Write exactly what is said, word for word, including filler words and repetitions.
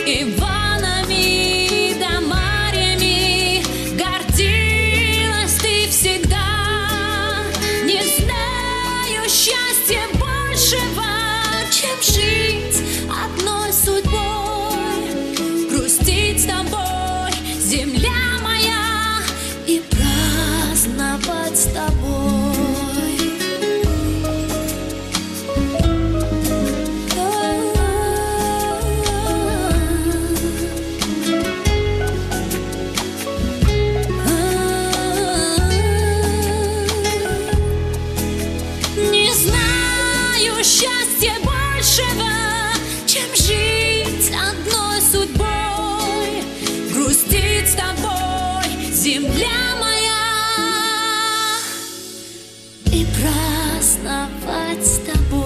Иванами да Марьями гордилась ты всегда. Не знаю счастья большего, чем жить одной судьбой, грустить с тобой, земля моя, и праздновать с тобой. Не знаю счастья большего, чем жить одной судьбой, грустить с тобой, земля моя, и праздновать с тобой.